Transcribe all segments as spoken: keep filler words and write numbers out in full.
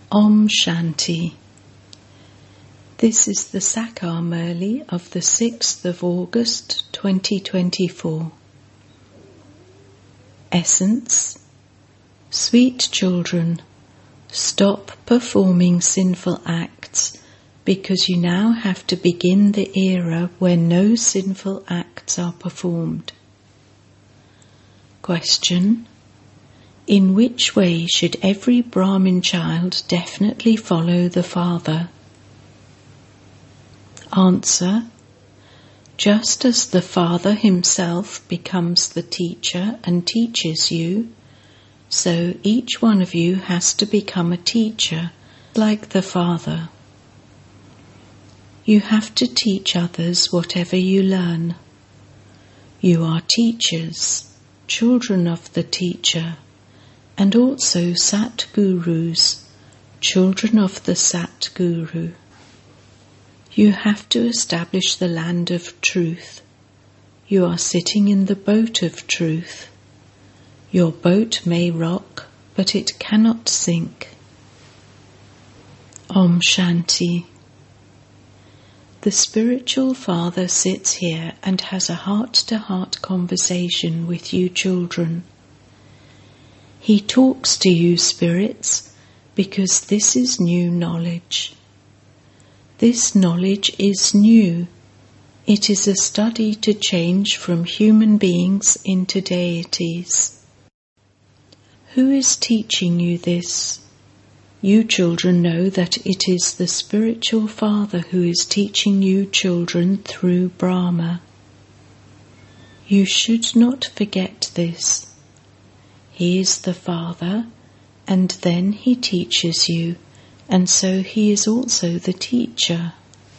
Om Shanti. This is the Sakar Murli of the sixth of August twenty twenty-four. Essence. Sweet children, stop performing sinful acts because you now have to begin the era where no sinful acts are performed. Question. In which way should every Brahmin child definitely follow the father? Answer. Just as the father himself becomes the teacher and teaches you, so each one of you has to become a teacher like the father. You have to teach others whatever you learn. You are teachers, children of the teacher, and also Sat Gurus, children of the Sat Guru. You have to establish the land of truth. You are sitting in the boat of truth. Your boat may rock, but it cannot sink. Om Shanti. The spiritual father sits here and has a heart-to-heart conversation with you children. He talks to you spirits because this is new knowledge. This knowledge is new. It is a study to change from human beings into deities. Who is teaching you this? You children know that it is the spiritual father who is teaching you children through Brahma. You should not forget this. He is the father, and then he teaches you, and so he is also the teacher.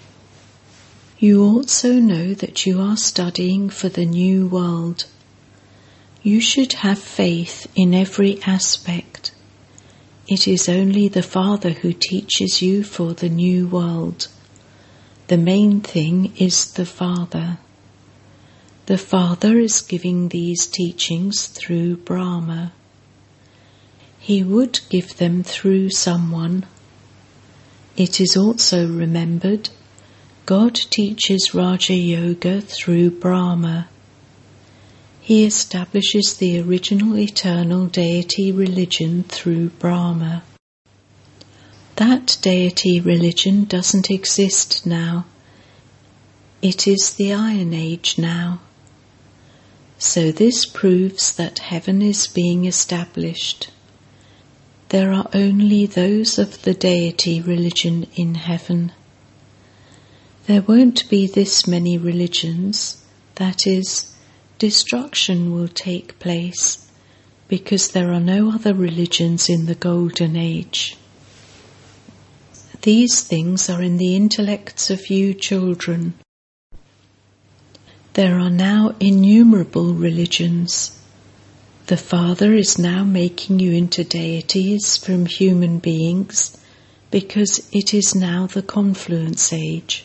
You also know that you are studying for the new world. You should have faith in every aspect. It is only the Father who teaches you for the new world. The main thing is the Father. The Father is giving these teachings through Brahma. He would give them through someone. It is also remembered, God teaches Raja Yoga through Brahma. He establishes the original eternal deity religion through Brahma. That deity religion doesn't exist now. It is the Iron Age now. So this proves that heaven is being established. There are only those of the deity religion in heaven. There won't be this many religions, that is, destruction will take place, because there are no other religions in the Golden Age. These things are in the intellects of you children. There are now innumerable religions. The Father is now making you into deities from human beings, because it is now the confluence age.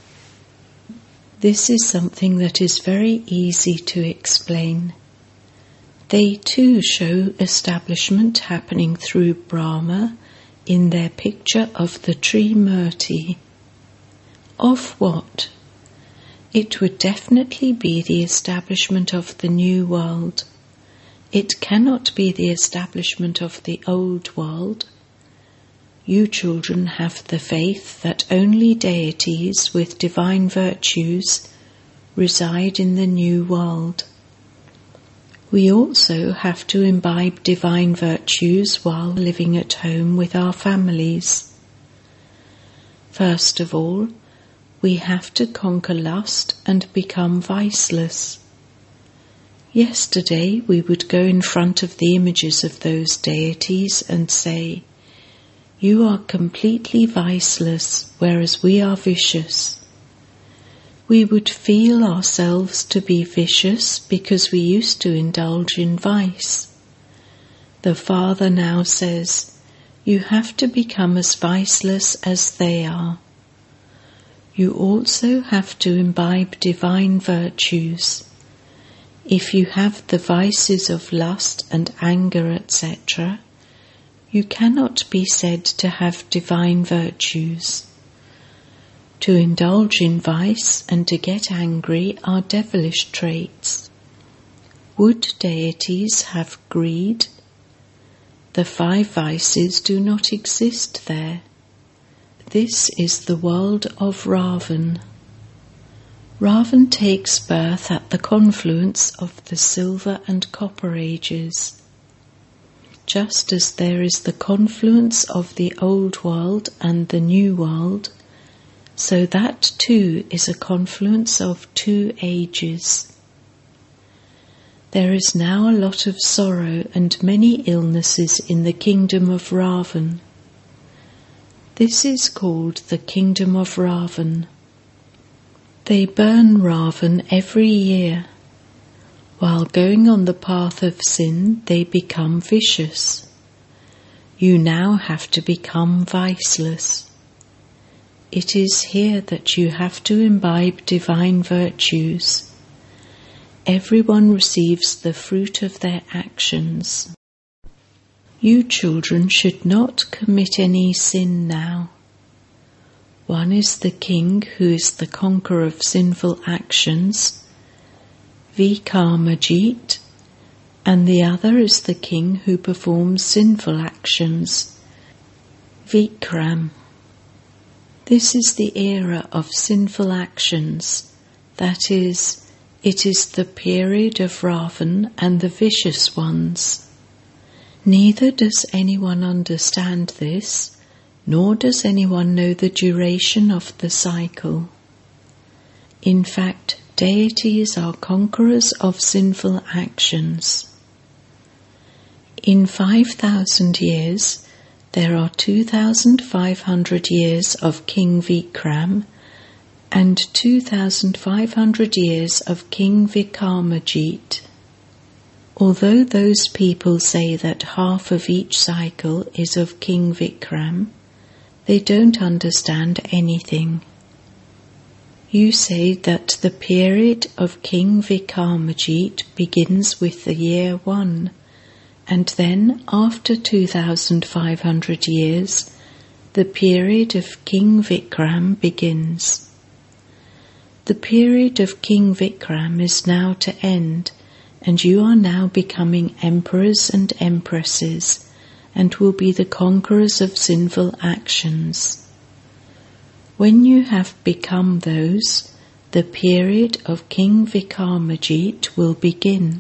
This is something that is very easy to explain. They too show establishment happening through Brahma in their picture of the Trimurti. Of what? It would definitely be the establishment of the new world. It cannot be the establishment of the old world. You children have the faith that only deities with divine virtues reside in the new world. We also have to imbibe divine virtues while living at home with our families. First of all, we have to conquer lust and become viceless. Yesterday we would go in front of the images of those deities and say, "You are completely viceless, whereas we are vicious." We would feel ourselves to be vicious because we used to indulge in vice. The Father now says, you have to become as viceless as they are. You also have to imbibe divine virtues. If you have the vices of lust and anger, et cetera, You cannot be said to have divine virtues. To indulge in vice and to get angry are devilish traits. Would deities have greed? The five vices do not exist there. This is the world of Ravan. Ravan takes birth at the confluence of the silver and copper ages. Just as there is the confluence of the old world and the new world, so that too is a confluence of two ages. There is now a lot of sorrow and many illnesses in the kingdom of Ravan. This is called the kingdom of Ravan. They burn Ravan every year. While going on the path of sin, they become vicious. You now have to become viceless. It is here that you have to imbibe divine virtues. Everyone receives the fruit of their actions. You children should not commit any sin now. One is the king who is the conqueror of sinful actions, Vikarmajit, and the other is the king who performs sinful actions, Vikram. This is the era of sinful actions, that is, it is the period of Ravan and the vicious ones. Neither does anyone understand this, nor does anyone know the duration of the cycle. In fact, deities are conquerors of sinful actions. In five thousand years, there are two thousand five hundred years of King Vikram and two thousand five hundred years of King Vikarmajit. Although those people say that half of each cycle is of King Vikram, they don't understand anything. You say that the period of King Vikarmajit begins with the year one, and then after two thousand five hundred years, the period of King Vikram begins. The period of King Vikram is now to end, and you are now becoming emperors and empresses, and will be the conquerors of sinful actions. When you have become those, the period of King Vikarmajit will begin.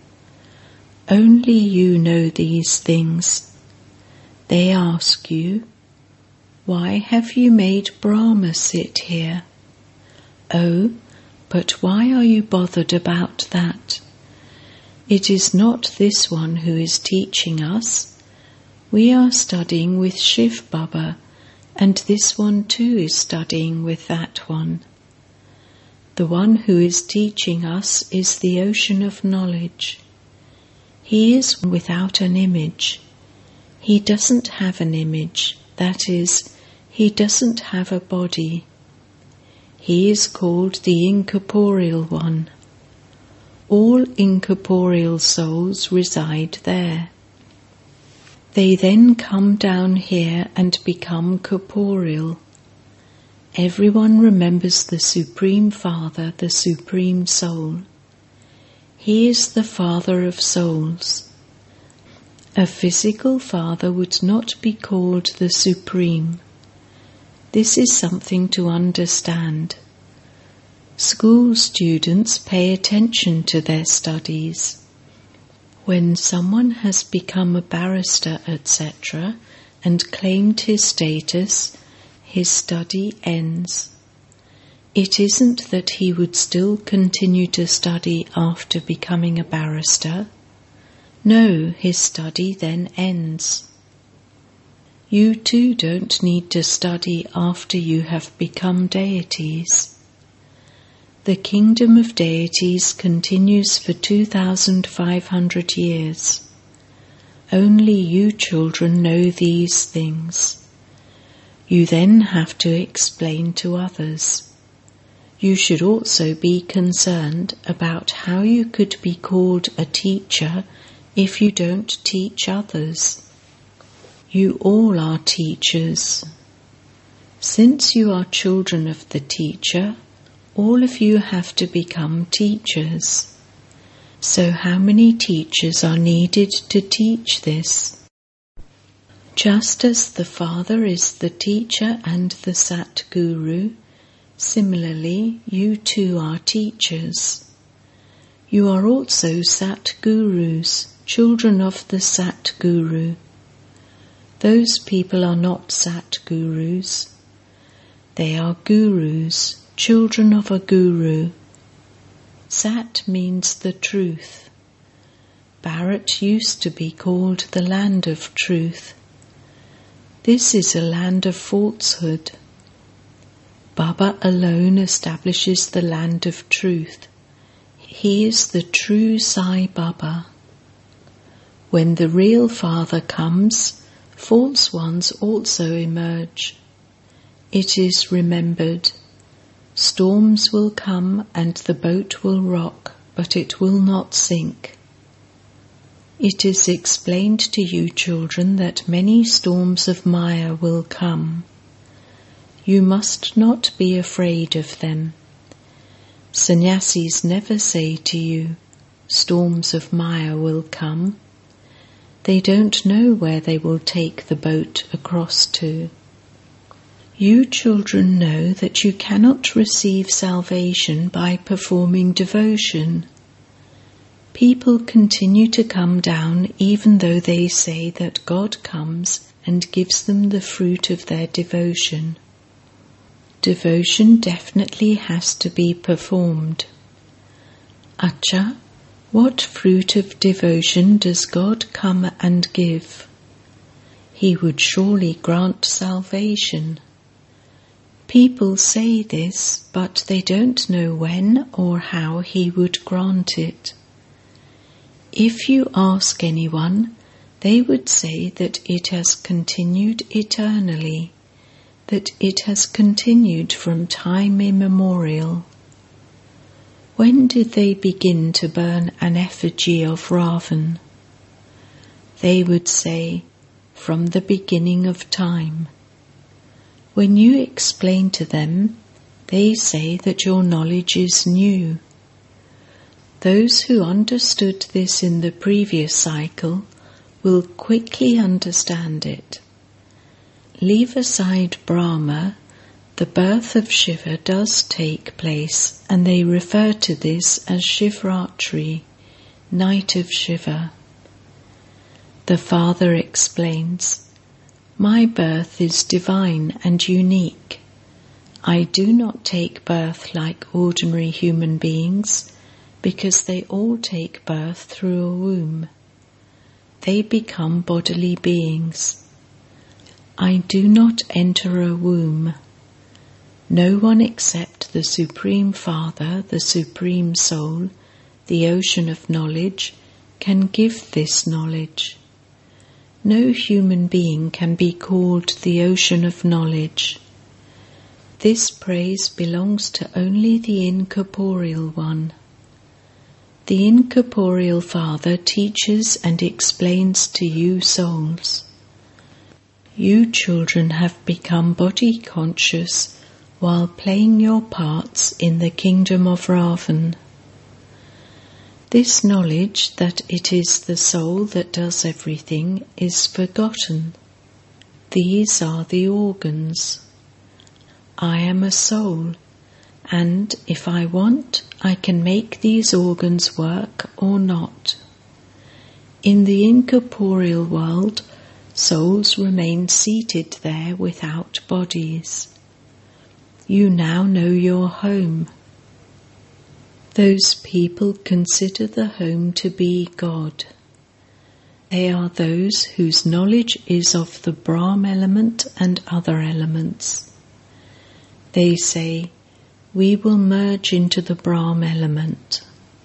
Only you know these things. They ask you, why have you made Brahma sit here? Oh, but why are you bothered about that? It is not this one who is teaching us. We are studying with Shiv Baba, and this one too is studying with that one. The one who is teaching us is the ocean of knowledge. He is without an image. He doesn't have an image, that is, he doesn't have a body. He is called the incorporeal one. All incorporeal souls reside there. They then come down here and become corporeal. Everyone remembers the Supreme Father, the Supreme Soul. He is the Father of souls. A physical father would not be called the Supreme. This is something to understand. School students pay attention to their studies. When someone has become a barrister, et cetera, and claimed his status, his study ends. It isn't that he would still continue to study after becoming a barrister. No, his study then ends. You too don't need to study after you have become deities. The kingdom of deities continues for two thousand five hundred years. Only you children know these things. You then have to explain to others. You should also be concerned about how you could be called a teacher if you don't teach others. You all are teachers. Since you are children of the teacher, all of you have to become teachers. So how many teachers are needed to teach this? Just as the Father is the teacher and the Sat Guru, similarly you too are teachers. You are also Sat Gurus, children of the Sat Guru. Those people are not Sat Gurus. They are Gurus, children of a Guru. Sat means the truth. Bharat used to be called the land of truth. This is a land of falsehood. Baba alone establishes the land of truth. He is the true Sai Baba. When the real Father comes, false ones also emerge. It is remembered. Storms will come and the boat will rock, but it will not sink. It is explained to you, children, that many storms of Maya will come. You must not be afraid of them. Sannyasis never say to you, storms of Maya will come. They don't know where they will take the boat across to. You children know that you cannot receive salvation by performing devotion. People continue to come down even though they say that God comes and gives them the fruit of their devotion. Devotion definitely has to be performed. Acha, what fruit of devotion does God come and give? He would surely grant salvation. People say this, but they don't know when or how He would grant it. If you ask anyone, they would say that it has continued eternally, that it has continued from time immemorial. When did they begin to burn an effigy of Ravan? They would say, from the beginning of time. When you explain to them, they say that your knowledge is new. Those who understood this in the previous cycle will quickly understand it. Leave aside Brahma, the birth of Shiva does take place, and they refer to this as Shivratri, Night of Shiva. The Father explains, my birth is divine and unique. I do not take birth like ordinary human beings, because they all take birth through a womb. They become bodily beings. I do not enter a womb. No one except the Supreme Father, the Supreme Soul, the ocean of knowledge, can give this knowledge. No human being can be called the ocean of knowledge. This praise belongs to only the incorporeal one. The incorporeal Father teaches and explains to you souls. You children have become body conscious while playing your parts in the kingdom of Ravan. This knowledge that it is the soul that does everything is forgotten. These are the organs. I am a soul, and if I want, I can make these organs work or not. In the incorporeal world, souls remain seated there without bodies. You now know your home. Those people consider the home to be God. They are those whose knowledge is of the Brahm element and other elements. They say, we will merge into the Brahm element.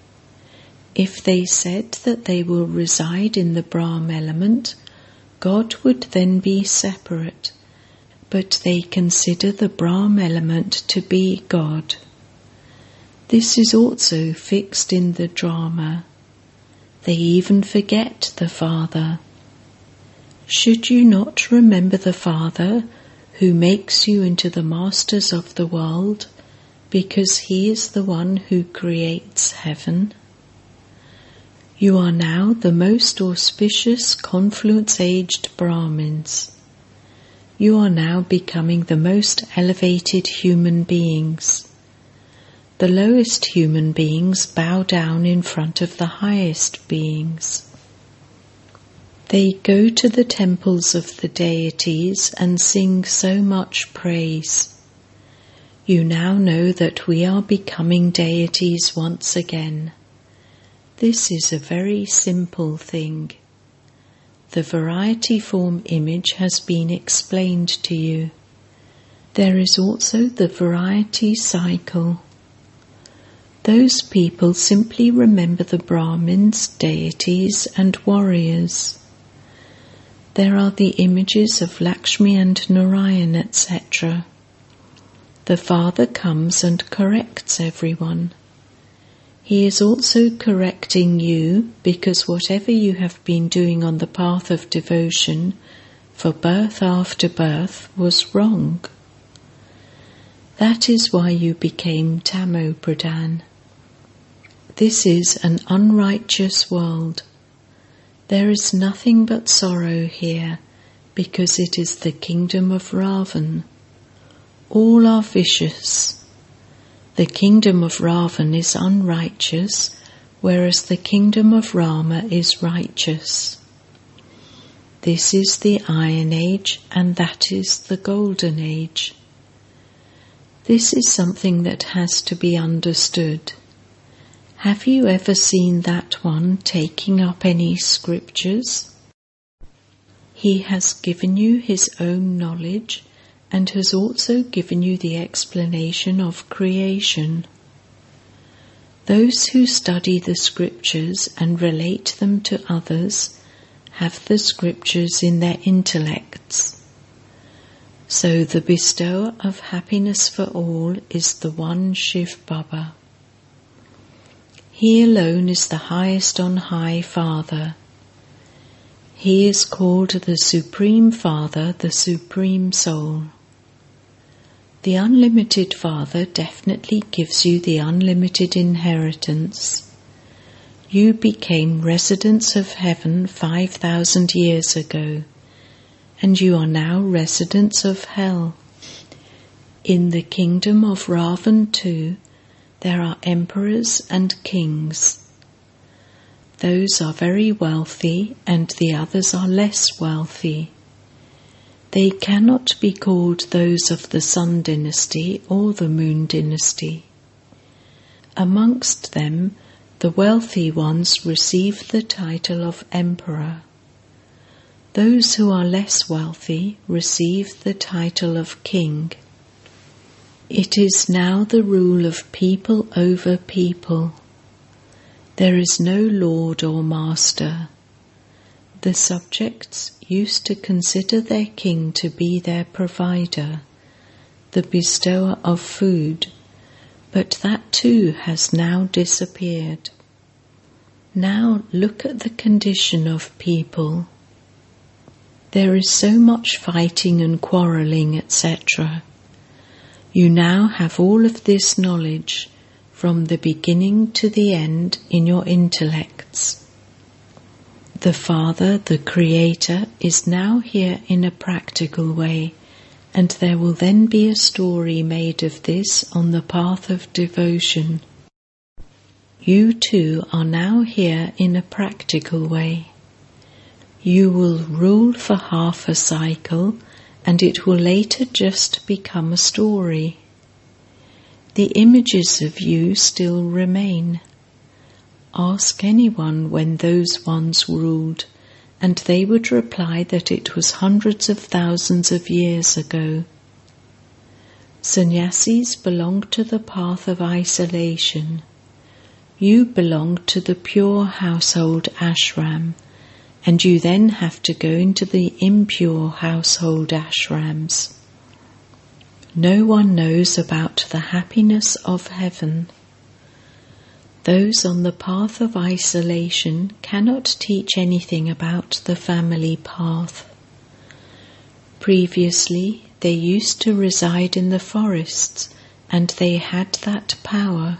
If they said that they will reside in the Brahm element, God would then be separate, but they consider the Brahm element to be God. This is also fixed in the drama. They even forget the Father. Should you not remember the Father who makes you into the masters of the world, because he is the one who creates heaven? You are now the most auspicious confluence-aged Brahmins. You are now becoming the most elevated human beings. The lowest human beings bow down in front of the highest beings. They go to the temples of the deities and sing so much praise. You now know that we are becoming deities once again. This is a very simple thing. The variety form image has been explained to you. There is also the variety cycle. Those people simply remember the Brahmins, deities and warriors. There are the images of Lakshmi and Narayan, et cetera. The Father comes and corrects everyone. He is also correcting you because whatever you have been doing on the path of devotion for birth after birth was wrong. That is why you became Tamo Pradhan. This is an unrighteous world. There is nothing but sorrow here, because it is the kingdom of Ravan. All are vicious. The kingdom of Ravan is unrighteous, whereas the kingdom of Rama is righteous. This is the Iron Age, and that is the Golden Age. This is something that has to be understood. Have you ever seen that one taking up any scriptures? He has given you his own knowledge and has also given you the explanation of creation. Those who study the scriptures and relate them to others have the scriptures in their intellects. So the bestower of happiness for all is the one Shiv Baba. He alone is the highest on high Father. He is called the Supreme Father, the Supreme Soul. The Unlimited Father definitely gives you the unlimited inheritance. You became residents of heaven five thousand years ago, and you are now residents of hell. In the kingdom of Ravan too, there are emperors and kings. Those are very wealthy and the others are less wealthy. They cannot be called those of the Sun dynasty or the Moon dynasty. Amongst them, the wealthy ones receive the title of emperor. Those who are less wealthy receive the title of king. It is now the rule of people over people. There is no lord or master. The subjects used to consider their king to be their provider, the bestower of food, but that too has now disappeared. Now look at the condition of people. There is so much fighting and quarrelling, et cetera. You now have all of this knowledge from the beginning to the end in your intellects. The Father, the Creator, is now here in a practical way, and there will then be a story made of this on the path of devotion. You too are now here in a practical way. You will rule for half a cycle, and it will later just become a story. The images of you still remain. Ask anyone when those ones ruled, and they would reply that it was hundreds of thousands of years ago. Sannyasis belong to the path of isolation. You belong to the pure household ashram, and you then have to go into the impure household ashrams. No one knows about the happiness of heaven. Those on the path of isolation cannot teach anything about the family path. Previously, they used to reside in the forests, and they had that power.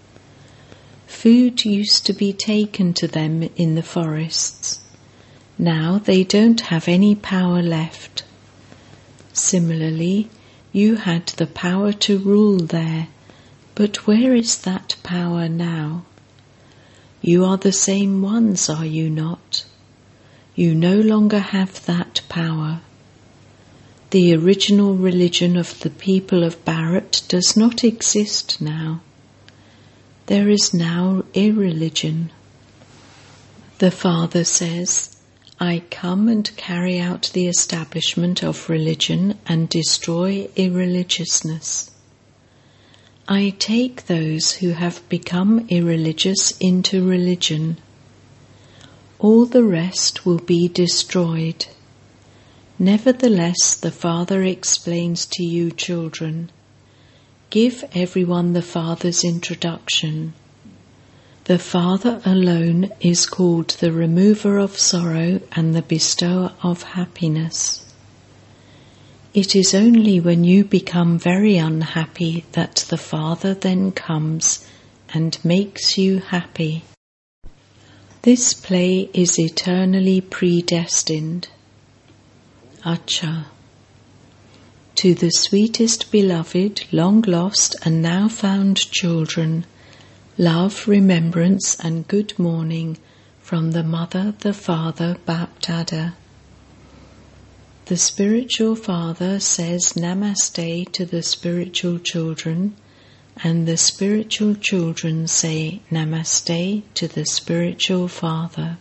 Food used to be taken to them in the forests. Now they don't have any power left. Similarly, you had the power to rule there, but where is that power now? You are the same ones, are you not? You no longer have that power. The original religion of the people of Bharat does not exist now. There is now irreligion. The Father says, I come and carry out the establishment of religion and destroy irreligiousness. I take those who have become irreligious into religion. All the rest will be destroyed. Nevertheless, the Father explains to you, children, give everyone the Father's introduction. The Father alone is called the remover of sorrow and the bestower of happiness. It is only when you become very unhappy that the Father then comes and makes you happy. This play is eternally predestined. Acha. To the sweetest beloved, long lost and now found children, love, remembrance and good morning from the Mother, the Father, Bapdada. The spiritual father says Namaste to the spiritual children, and the spiritual children say Namaste to the spiritual father.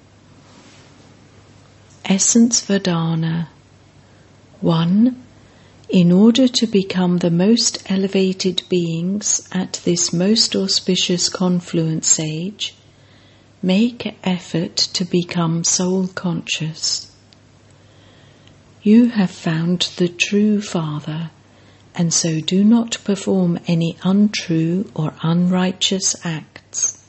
Essence Vedana. one. In order to become the most elevated beings at this most auspicious confluence age, make effort to become soul-conscious. You have found the true Father, and so do not perform any untrue or unrighteous acts.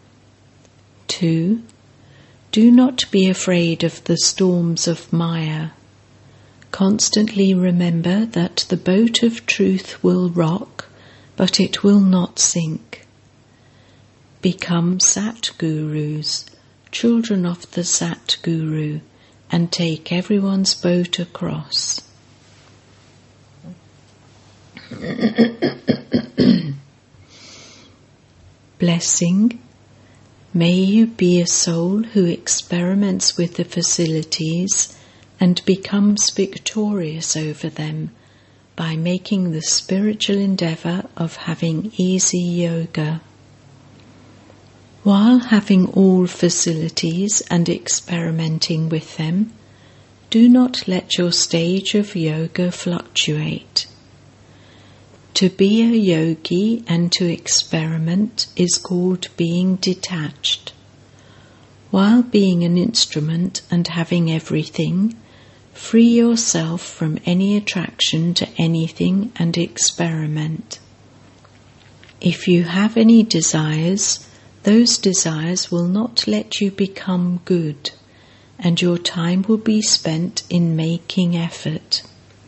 two. Do not be afraid of the storms of Maya. Constantly remember that the boat of truth will rock, but it will not sink. Become Satgurus, children of the Satguru, and take everyone's boat across. Blessing. May you be a soul who experiments with the facilities and becomes victorious over them by making the spiritual endeavour of having easy yoga. While having all facilities and experimenting with them, do not let your stage of yoga fluctuate. To be a yogi and to experiment is called being detached. While being an instrument and having everything, free yourself from any attraction to anything and experiment. If you have any desires, those desires will not let you become good, and your time will be spent in making effort.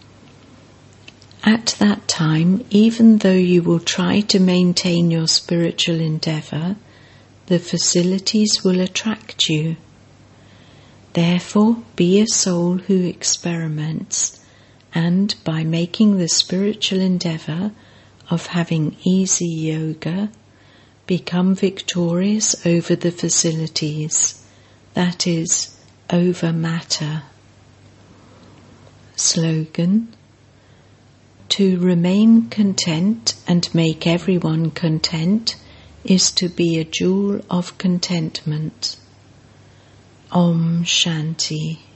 At that time, even though you will try to maintain your spiritual endeavour, the facilities will attract you. Therefore, be a soul who experiments, and by making the spiritual endeavour of having easy yoga, become victorious over the facilities, that is, over matter. Slogan. To remain content and make everyone content is to be a jewel of contentment. Om Shanti.